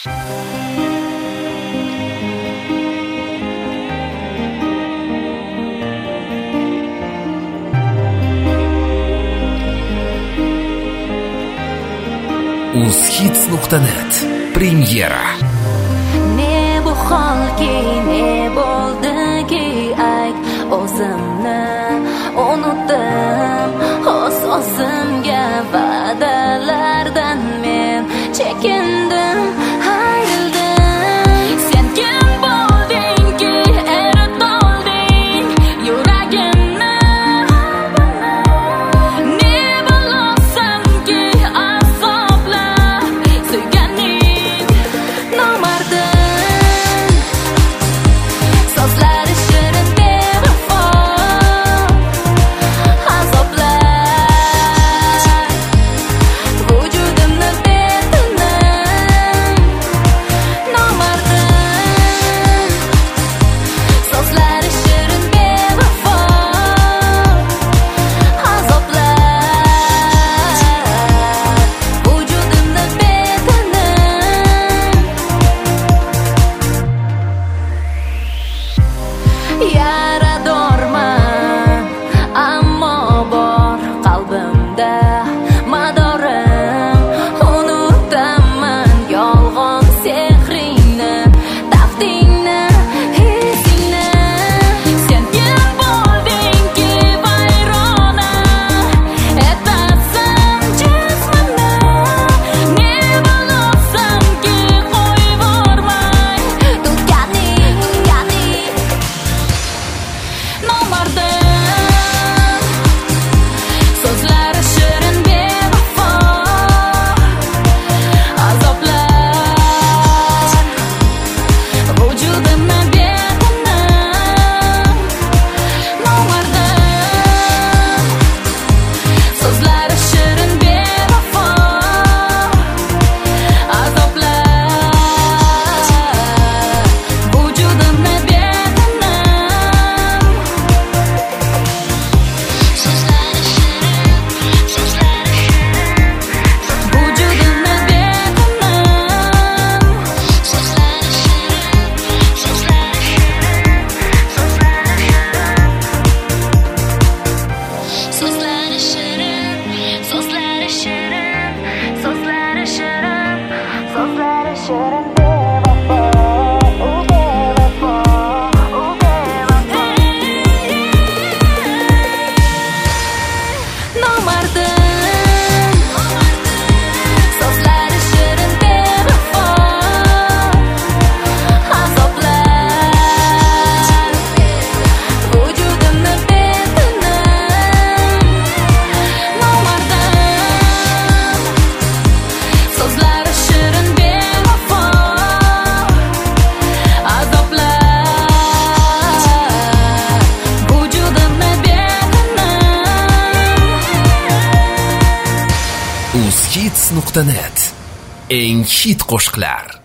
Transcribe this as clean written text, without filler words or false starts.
uzhits.net premyera. Ne bu holki, ne bo'ldiki, ayt o'zimni unutdim. O'zimga va'dalardan men chekindim, ayrildim. Sen kim bo'ldingki, erit olding yuragimni. Ne bilasanki, azoblab suyganing nomardin. So'zlari shirin bevafo, azoblar vujudimni betinim. Nomardin. So'zlari shirin bevafo, azoblar vujudimni betinim. Yaradorman, ammo bor qalbimda madorim. Unutaman yolg'on sehringni, taftingni, hissingni. Sen kim bo'ldingki, vayrona etasan jismimni. Ne bilasanki, qo'yvormay tutganing nomardin. So'zlari shirin bevafo, azoblar vujudimni betinim. Nomardin. So'zlari shirin bevafo, azoblar vujudimni betinim. So'zlari shirin, so'zlari shirin, vujudimni betinim. So'zlari shirin, so'zlari shirin, so'zlari shirin, so'zlari shirin, so'zlari shirin, so'zlari shirin bevafo, bevafo, bevafo. Nomardin. So'zlari shirin bevafo, azoblar vujudimni betinim. Nomardin. So'zlari shirin bevafo, azoblar vujudimni betinim. uzhits.net eng hit qo'shiqlar.